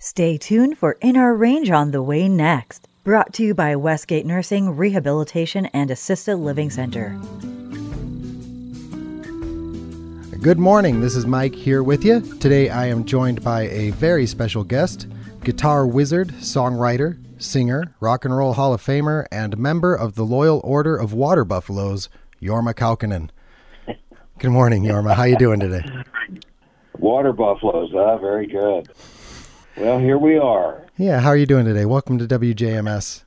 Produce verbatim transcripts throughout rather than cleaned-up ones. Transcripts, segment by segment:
Stay tuned for In Our Range on the way next. Brought to you by Westgate Nursing, Rehabilitation, and Assisted Living Center. Good morning, this is Mike here with you. Today I am joined by a very special guest, guitar wizard, songwriter, singer, rock and roll Hall of Famer, and member of the Loyal Order of Water Buffaloes, Jorma Kaukonen. Good morning, Jorma. How you doing today? Water Buffaloes, ah, very good. Well, here we are. Yeah, how are you doing today? Welcome to W J M S.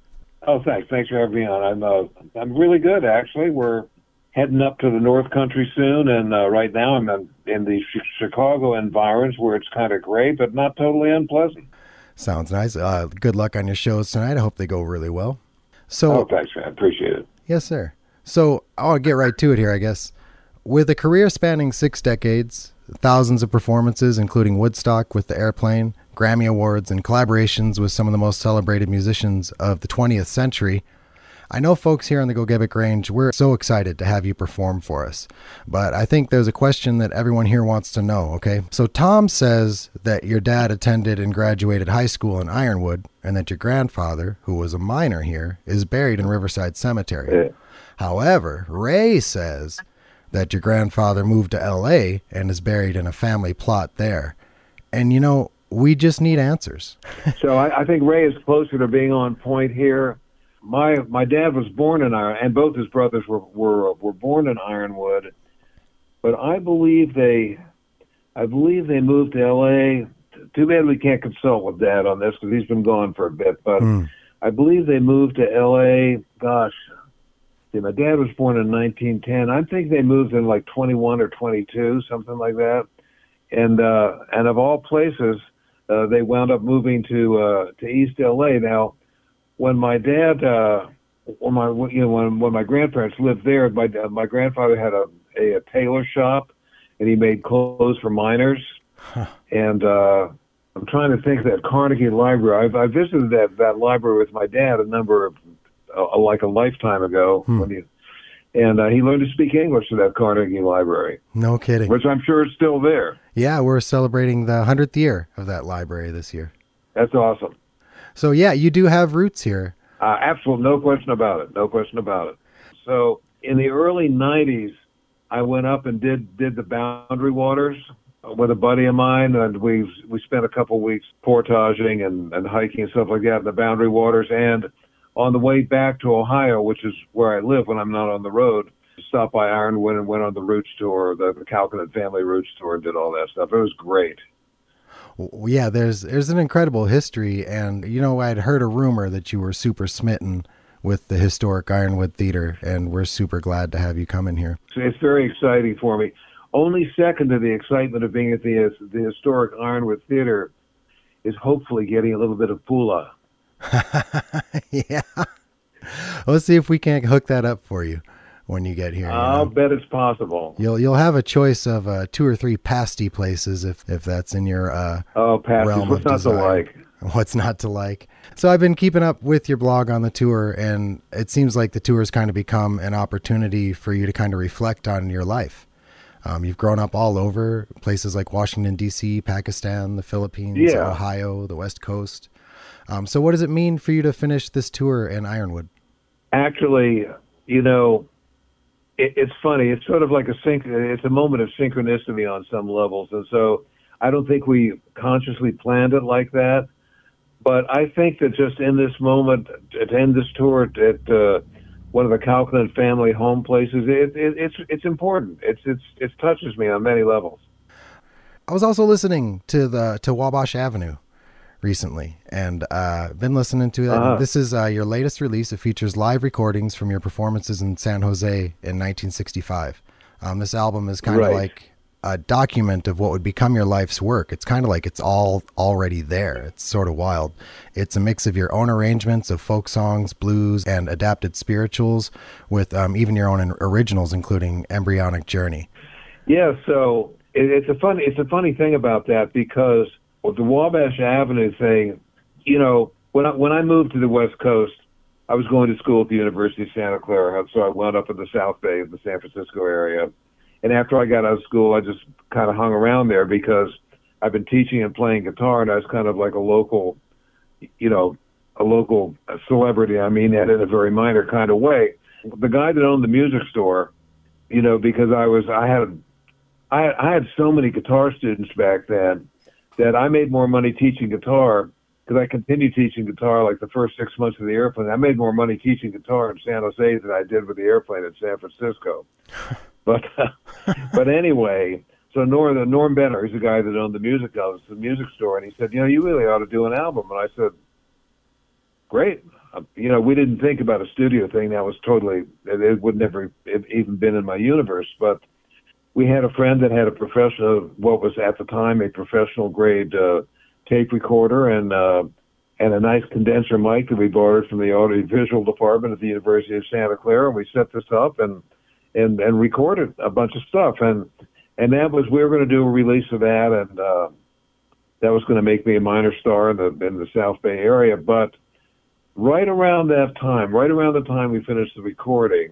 Oh, thanks. Thanks for having me on. I'm uh, I'm really good, actually. We're heading up to the North Country soon, and uh, right now I'm in, in the sh- Chicago environs where it's kind of gray, but not totally unpleasant. Sounds nice. Uh, good luck on your shows tonight. I hope they go really well. So, oh, thanks, man. I appreciate it. Yes, sir. So I'll get right to it here, I guess. With a career spanning six decades, thousands of performances, including Woodstock with the Airplane, Grammy Awards, and collaborations with some of the most celebrated musicians of the twentieth century, I know folks here on the Gogebic Range, we're so excited to have you perform for us. But I think there's a question that everyone here wants to know, okay? So Tom says that your dad attended and graduated high school in Ironwood, and that your grandfather, who was a miner here, is buried in Riverside Cemetery. Yeah. However, Ray says that your grandfather moved to L A and is buried in a family plot there. And, you know, we just need answers. So I, I think Ray is closer to being on point here. My my dad was born in Iron, and both his brothers were, were were born in Ironwood, but I believe they, I believe they moved to L A. Too bad we can't consult with Dad on this because he's been gone for a bit. But mm. I believe they moved to L A. Gosh, see, my dad was born in nineteen ten. I think they moved in like twenty-one or twenty-two, something like that. And uh, and of all places, uh, they wound up moving to uh, to East L A. Now, when my dad, uh, when my you know when when my grandparents lived there, my uh, my grandfather had a, a a tailor shop, and he made clothes for miners. Huh. And uh, I'm trying to think of that Carnegie Library. I've, I visited that that library with my dad a number of uh, like a lifetime ago. Hmm. When he, and uh, he learned to speak English at that Carnegie Library. No kidding. Which I'm sure is still there. Yeah, we're celebrating the hundredth year of that library this year. That's awesome. So, yeah, you do have roots here. Uh, absolutely. No question about it. No question about it. So in the early nineties, I went up and did, did the Boundary Waters with a buddy of mine, and we we spent a couple weeks portaging and, and hiking and stuff like that in the Boundary Waters. And on the way back to Ohio, which is where I live when I'm not on the road, stopped by Ironwood and went on the Roots tour, the, the Kaukonen family Roots tour, and did all that stuff. It was great. Well, yeah, there's there's an incredible history, and you know, I'd heard a rumor that you were super smitten with the historic Ironwood Theater, and we're super glad to have you come in here. It's very exciting for me. Only second to the excitement of being at the the historic Ironwood Theater is hopefully getting a little bit of pula. Yeah, let's see if we can't hook that up for you when you get here. I'll you know? bet it's possible. You'll you'll have a choice of uh, two or three pasty places if if that's in your uh, oh pasties. What's not to like? What's not to like? So I've been keeping up with your blog on the tour, and it seems like the tour has kind of become an opportunity for you to kind of reflect on your life. Um, you've grown up all over places like Washington, D C, Pakistan, the Philippines, yeah. Ohio, the West Coast. Um, so what does it mean for you to finish this tour in Ironwood? Actually, you know, it, it's funny. It's sort of like a synch. It's a moment of synchronicity on some levels. And so I don't think we consciously planned it like that. But I think that just in this moment, to end this tour at uh, one of the Kaukonen family home places, it, it, it's it's important. It's it's it touches me on many levels. I was also listening to the to Wabash Avenue recently, and uh, been listening to it. Uh-huh. This is uh, your latest release. It features live recordings from your performances in San Jose in nineteen sixty-five. Um, this album is kind of right. like a document of what would become your life's work. It's kind of like it's all already there. It's sort of wild. It's a mix of your own arrangements of folk songs, blues, and adapted spirituals, with um, even your own originals, including Embryonic Journey. Yeah, so it, it's a funny it's a funny thing about that, because with the Wabash Avenue thing, you know, when I, when I moved to the West Coast, I was going to school at the University of Santa Clara, so I wound up in the South Bay of the San Francisco area. And after I got out of school, I just kind of hung around there because I've been teaching and playing guitar, and I was kind of like a local, you know, a local celebrity. I mean that in a very minor kind of way. The guy that owned the music store, you know, because I was, I had, I, I had so many guitar students back then that I made more money teaching guitar, because I continued teaching guitar like the first six months of the airplane. I made more money teaching guitar in San Jose than I did with the airplane in San Francisco. but uh, but anyway, so Norm, Norm Benner, he's the guy that owned the music office, the music store, and he said, you know, you really ought to do an album. And I said, great. Uh, you know, we didn't think about a studio thing. That was totally, it, it would never have even been in my universe. But we had a friend that had a professional, what was at the time a professional grade uh, tape recorder and uh, and a nice condenser mic that we borrowed from the audiovisual department at the University of Santa Clara. And we set this up and and and recorded a bunch of stuff. And and that was, we were going to do a release of that, and uh, that was going to make me a minor star in the in the South Bay area. But right around that time, right around the time we finished the recording,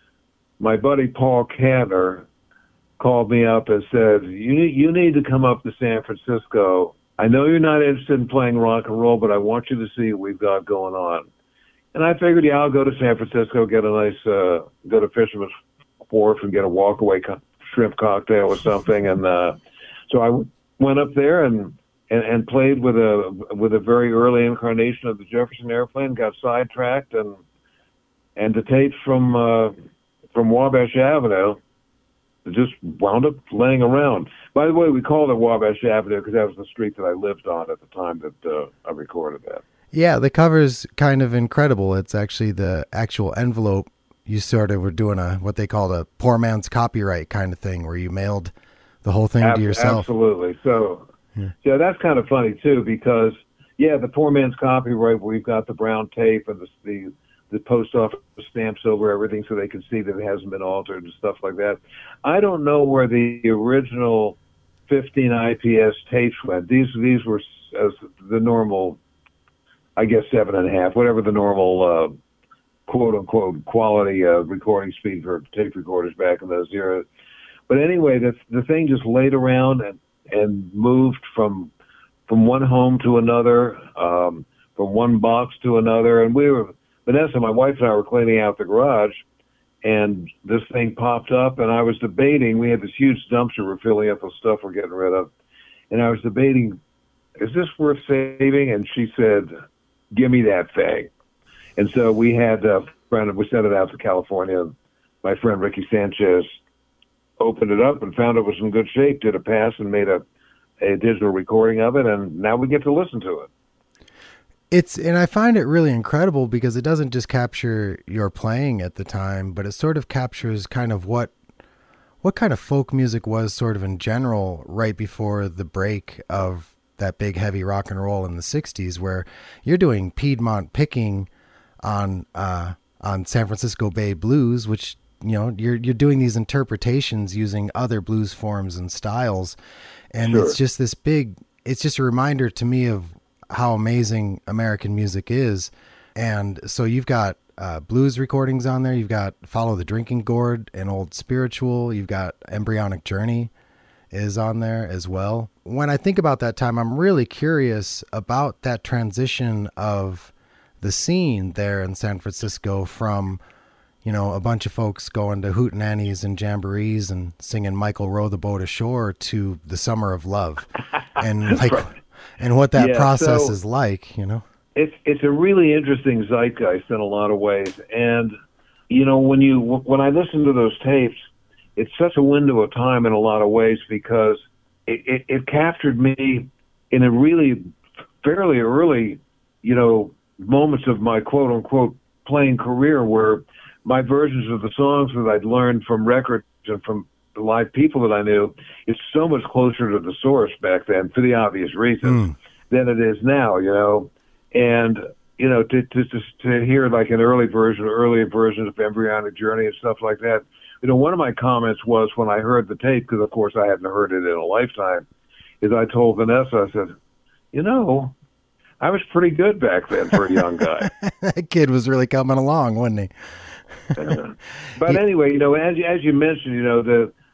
my buddy Paul Kantner called me up and said, you need, you need to come up to San Francisco. I know you're not interested in playing rock and roll, but I want you to see what we've got going on. And I figured, yeah, I'll go to San Francisco, get a nice, uh, go to Fisherman's Wharf and get a walkaway co- shrimp cocktail or something. And uh, so I w- went up there and, and, and played with a with a very early incarnation of the Jefferson Airplane, got sidetracked, and and the tapes from uh, from Wabash Avenue just wound up laying around. By the way, we called it Wabash Avenue because that was the street that I lived on at the time that uh, I recorded that. Yeah, the cover's kind of incredible. It's actually the actual envelope. You sort of were doing a what they called a poor man's copyright kind of thing, where you mailed the whole thing Ab- to yourself. Absolutely. So, yeah. yeah, that's kind of funny too, because yeah, the poor man's copyright. We've got the brown tape and the the, the post office stamps over everything, so they can see that it hasn't been altered and stuff like that. I don't know where the original fifteen I P S tapes went. These these were as the normal, I guess seven and a half, whatever the normal uh, quote unquote quality uh, recording speed for tape recorders back in those eras. But anyway, the the thing just laid around and, and moved from from one home to another, um, from one box to another. And we were, Vanessa, my wife and I were cleaning out the garage, and this thing popped up, and I was debating. We had this huge dumpster we're filling up with stuff we're getting rid of, and I was debating, is this worth saving? And she said, give me that thing. And so we had a friend, we sent it out to California. My friend Ricky Sanchez opened it up and found it was in good shape, did a pass and made a, a digital recording of it, and now we get to listen to it. It's, and I find it really incredible because it doesn't just capture your playing at the time, but it sort of captures kind of what what kind of folk music was sort of in general right before the break of that big heavy rock and roll in the sixties, where you're doing Piedmont picking on uh, on San Francisco Bay blues, which, you know, you're you're doing these interpretations using other blues forms and styles, and sure. It's just this big. It's just a reminder to me of how amazing American music is. And so you've got uh, blues recordings on there. You've got Follow the Drinking Gourd and Old Spiritual. You've got Embryonic Journey is on there as well. When I think about that time, I'm really curious about that transition of the scene there in San Francisco from, you know, a bunch of folks going to hootenannies and jamborees and singing Michael Row the Boat Ashore to the Summer of Love. And like, right. and what that yeah, process so is like, you know? It's, it's a really interesting zeitgeist in a lot of ways. And, you know, when you, when I listen to those tapes, it's such a window of time in a lot of ways, because it, it, it captured me in a really fairly early, you know, moments of my quote unquote playing career, where my versions of the songs that I'd learned from records and from the live people that I knew, it's so much closer to the source back then, for the obvious reasons, mm. than it is now, you know. And, you know, to, to, to, to hear like an early version, earlier version of Embryonic Journey and stuff like that, you know, one of my comments was when I heard the tape, because of course I hadn't heard it in a lifetime, is I told Vanessa, I said, you know, I was pretty good back then for a young guy. That kid was really coming along, wasn't he? uh, but anyway, you know, as, as you mentioned, you know, the,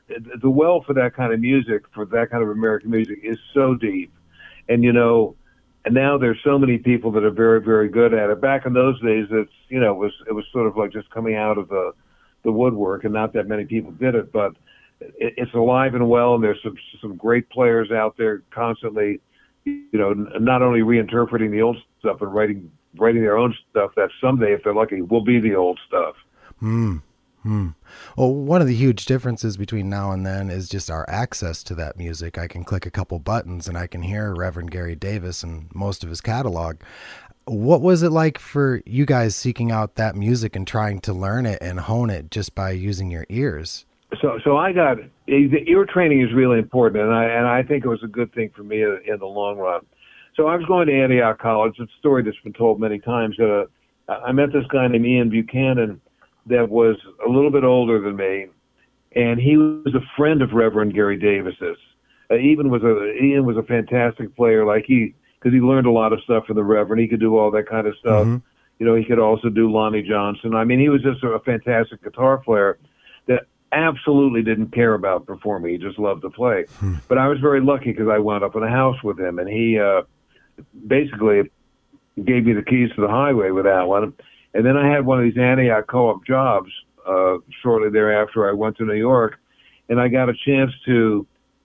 the well for that kind of music, for that kind of American music, is so deep. And, you know, and now there's so many people that are very, very good at it. Back in those days, it's, you know, it was, it was sort of like just coming out of the, the woodwork, and not that many people did it, but it, it's alive and well. And there's some, some great players out there constantly, you know, not only reinterpreting the old stuff, but writing, writing their own stuff that someday, if they're lucky, will be the old stuff. Hmm. Hmm. Well, one of the huge differences between now and then is just our access to that music. I can click a couple buttons and I can hear Reverend Gary Davis and most of his catalog. What was it like for you guys seeking out that music and trying to learn it and hone it just by using your ears? So, so I got, the ear training is really important, and I and I think it was a good thing for me in the long run. So I was going to Antioch College. It's a story that's been told many times. Uh, I met this guy named Ian Buchanan that was a little bit older than me, and he was a friend of Reverend Gary Davis's. Uh, Ian was a Ian was a fantastic player. Like he, because he learned a lot of stuff from the Reverend. He could do all that kind of stuff. Mm-hmm. You know, he could also do Lonnie Johnson. I mean, he was just a fantastic guitar player that absolutely didn't care about performing. He just loved to play. Hmm. But I was very lucky because I wound up in a house with him, and he uh, basically gave me the keys to the highway with that one. And then I had one of these Antioch co-op jobs uh, shortly thereafter. I went to New York, and I got a chance to,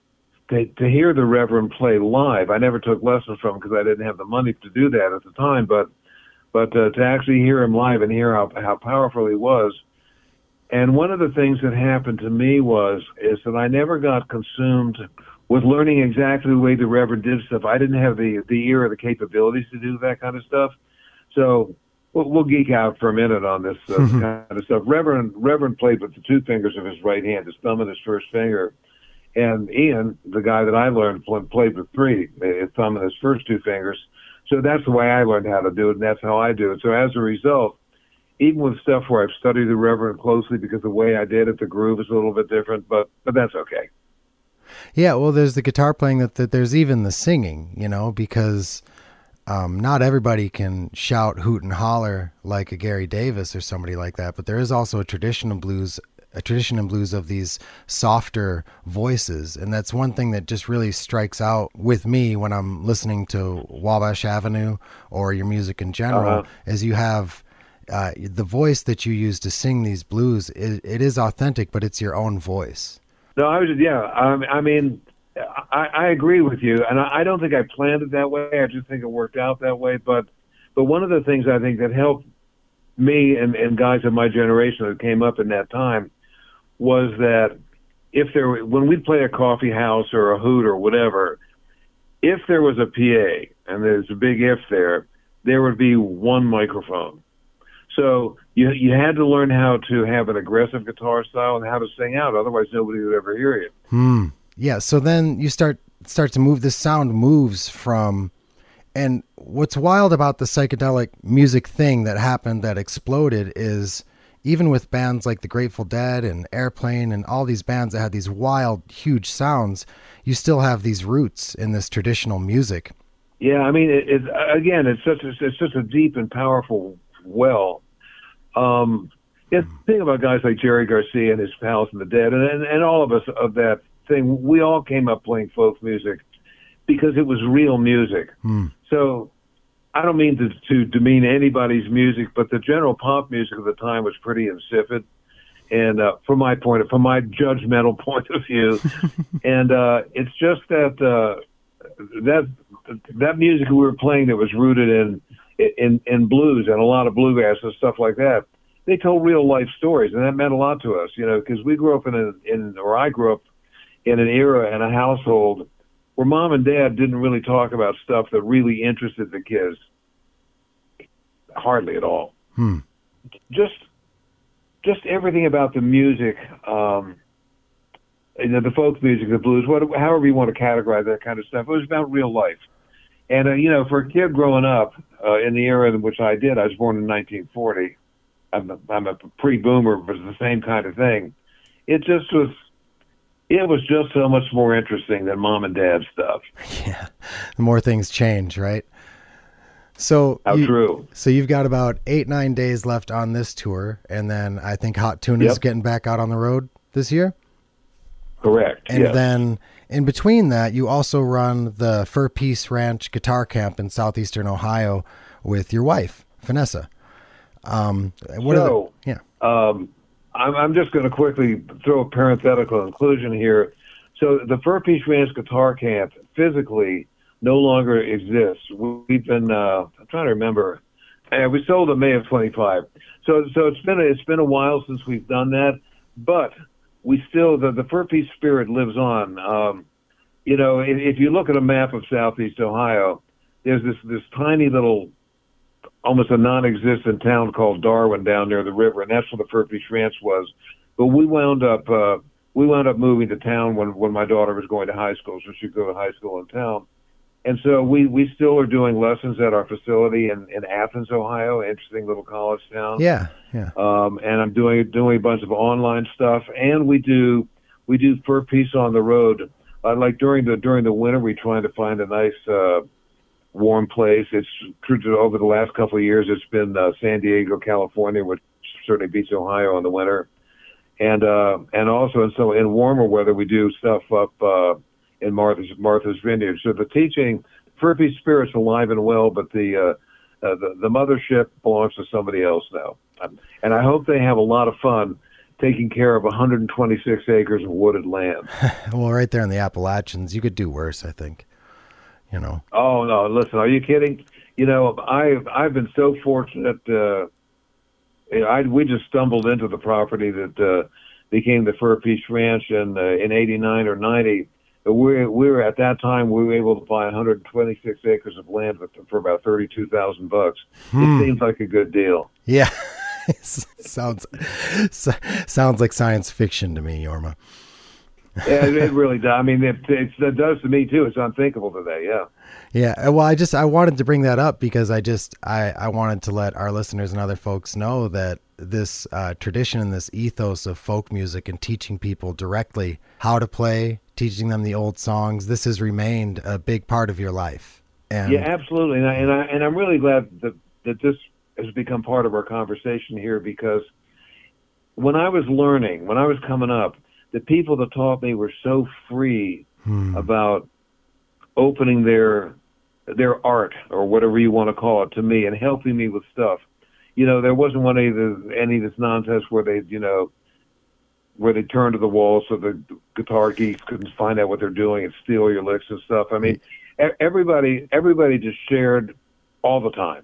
to to hear the Reverend play live. I never took lessons from him because I didn't have the money to do that at the time, but but uh, to actually hear him live and hear how, how powerful he was. And one of the things that happened to me was is that I never got consumed with learning exactly the way the Reverend did stuff. I didn't have the, the ear or the capabilities to do that kind of stuff. So We'll, we'll geek out for a minute on this uh, mm-hmm. kind of stuff. Reverend Reverend played with the two fingers of his right hand, his thumb and his first finger. And Ian, the guy that I learned, played with three, his thumb and his first two fingers. So that's the way I learned how to do it, and that's how I do it. So as a result, even with stuff where I've studied the Reverend closely because the way I did it, the groove is a little bit different, but but that's okay. Yeah, well, there's the guitar playing, that, that there's even the singing, you know, because Um, not everybody can shout, hoot, and holler like a Gary Davis or somebody like that, but there is also a tradition of blues, a tradition in blues of these softer voices, and that's one thing that just really strikes out with me when I'm listening to Wabash Avenue or your music in general, uh-huh. is you have uh, the voice that you use to sing these blues. It, it is authentic, but it's your own voice. No, I was yeah. Um, I mean. I, I agree with you, and I, I don't think I planned it that way. I just think it worked out that way. But but one of the things I think that helped me and, and guys of my generation that came up in that time was that if there when we'd play a coffee house or a hoot or whatever, if there was a P A, and there's a big if there, there would be one microphone. So you you had to learn how to have an aggressive guitar style and how to sing out. Otherwise, nobody would ever hear you. Hmm. Yeah, so then you start start to move, this sound moves from, and what's wild about the psychedelic music thing that happened, that exploded, is even with bands like the Grateful Dead and Airplane and all these bands that had these wild, huge sounds, you still have these roots in this traditional music. Yeah, I mean, it, it, again, it's such a, it's such a deep and powerful well. Um, yeah, think about guys like Jerry Garcia and his pals in the Dead, and, and, and all of us of that thing. We all came up playing folk music because it was real music. Hmm. So I don't mean to, to demean anybody's music, but the general pop music of the time was pretty insipid. And uh, from my point, of, from my judgmental point of view, and uh, it's just that uh, that that music we were playing that was rooted in in in blues and a lot of bluegrass and stuff like that. They told real life stories, and that meant a lot to us, you know, because we grew up in a, in or I grew up in an era and a household where mom and dad didn't really talk about stuff that really interested the kids. Hardly at all. Hmm. Just, just everything about the music, um, you know, the folk music, the blues, what, however you want to categorize that kind of stuff. It was about real life. And, uh, you know, for a kid growing up uh, in the era in which I did, I was born in nineteen forty. I'm a, I'm a pre-boomer, but it's the same kind of thing. It just was, it was just so much more interesting than mom and dad stuff. Yeah, the more things change, right? So How you, true. So you've got about eight, nine days left on this tour, and then I think Hot Tuna is Yep. getting back out on the road this year. Correct. And yes. then in between that, you also run the Fur Peace Ranch Guitar Camp in southeastern Ohio with your wife, Vanessa. Um, what so, are the, yeah. Um, I'm, I'm just going to quickly throw a parenthetical inclusion here. So the Fur Peace Ranch Guitar Camp physically no longer exists. We've been, uh, I'm trying to remember, uh, we sold in May of twenty-five. So so it's been a, it's been a while since we've done that, but we still, the, the Fur Peace spirit lives on. Um, you know, if, if you look at a map of southeast Ohio, there's this, this tiny little, almost a non-existent town called Darwin down near the river, and that's where the Fur Peace Ranch was. But we wound up uh, we wound up moving to town when, when my daughter was going to high school, so she'd go to high school in town. And so we, we still are doing lessons at our facility in, in Athens, Ohio, interesting little college town. Yeah, yeah. Um, and I'm doing doing a bunch of online stuff, and we do we do Fur Peace on the road. Uh, like during the during the winter, we're trying to find a nice uh, warm place. It's over the last couple of years. It's been uh, San Diego, California, which certainly beats Ohio in the winter, and uh, and also in so in warmer weather, we do stuff up uh, in Martha's Martha's Vineyard. So the teaching, Fur Peace spirit's alive and well, but the uh, uh, the, the mothership belongs to somebody else now, um, and I hope they have a lot of fun taking care of one hundred twenty-six acres of wooded land. Well, right there in the Appalachians, you could do worse, I think. You know. Oh no! Listen, are you kidding? You know, I've I've been so fortunate. Uh, you know, I we just stumbled into the property that uh, became the Fur Peace Ranch in uh, in eighty-nine or ninety. We we were at that time we were able to buy one hundred twenty-six acres of land for, for about thirty-two thousand bucks. Hmm. It seems like a good deal. Yeah, sounds sounds like science fiction to me, Jorma. Yeah, it, it really does. I mean, it, it, it does to me too. It's unthinkable today. Yeah. Yeah. Well, I just I wanted to bring that up because I just I I wanted to let our listeners and other folks know that this uh, tradition and this ethos of folk music and teaching people directly how to play, teaching them the old songs, this has remained a big part of your life. And yeah, absolutely. And I, and I and I'm really glad that that this has become part of our conversation here, because when I was learning, when I was coming up, the people that taught me were so free hmm. about opening their their art, or whatever you want to call it, to me and helping me with stuff. You know, there wasn't one any of the, any of this nonsense where they, you know, where they turn to the wall so the guitar geeks couldn't find out what they're doing and steal your licks and stuff. I mean, everybody everybody just shared all the time,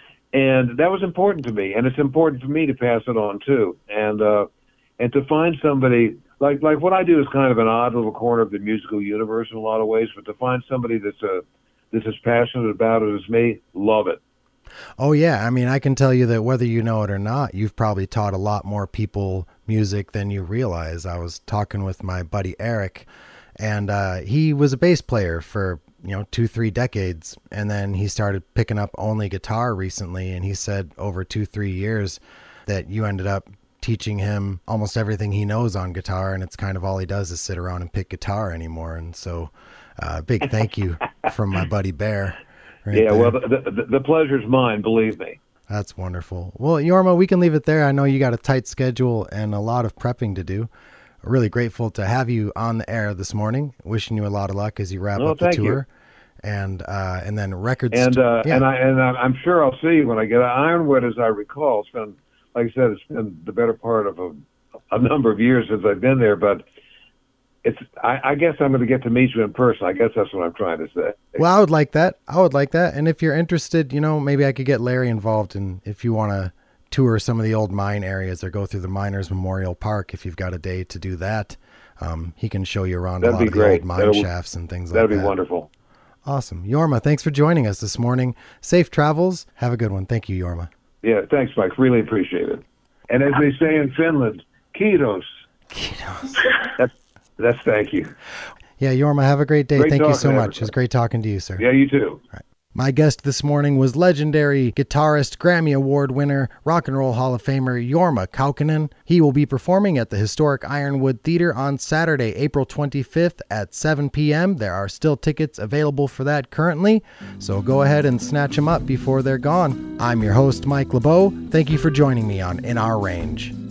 and that was important to me, and it's important for me to pass it on too. And uh, and to find somebody. Like like what I do is kind of an odd little corner of the musical universe in a lot of ways, but to find somebody that's a that's as passionate about it as me, love it. Oh yeah, I mean, I can tell you that whether you know it or not, you've probably taught a lot more people music than you realize. I was talking with my buddy Eric, and uh, he was a bass player for you know two three decades, and then he started picking up only guitar recently, and he said over two three years that you ended up teaching him almost everything he knows on guitar, and it's kind of all he does is sit around and pick guitar anymore. And so uh big thank you from my buddy Bear. Right yeah, there. well, the, the, the pleasure's mine, believe me. That's wonderful. Well, Jorma, we can leave it there. I know you got a tight schedule and a lot of prepping to do. Really grateful to have you on the air this morning. Wishing you a lot of luck as you wrap oh, up the tour. You. And uh and then records and uh yeah. and I and I'm sure I'll see you when I get Ironwood. As I recall, it's been, like I said, it's been the better part of a, a number of years since I've been there, but it's, I, I guess I'm going to get to meet you in person. I guess that's what I'm trying to say. Well, I would like that. I would like that. And if you're interested, you know, maybe I could get Larry involved. And if you want to tour some of the old mine areas or go through the Miners Memorial Park, if you've got a day to do that, um, he can show you around That'd a lot of the great. old mine that'll, shafts and things like that'd that. That'd be wonderful. Awesome. Jorma, thanks for joining us this morning. Safe travels. Have a good one. Thank you, Jorma. Yeah, thanks, Mike. Really appreciate it. And as they say in Finland, kiitos. Kiitos. That's, that's thank you. Yeah, Jorma, have a great day. Great Thank you so much. everybody. It was great talking to you, sir. Yeah, you too. All right. My guest this morning was legendary guitarist, Grammy Award winner, Rock and Roll Hall of Famer Jorma Kaukonen. He will be performing at the historic Ironwood Theater on Saturday, April twenty-fifth at seven p.m. There are still tickets available for that currently, so go ahead and snatch them up before they're gone. I'm your host, Mike LeBeau. Thank you for joining me on In Our Range.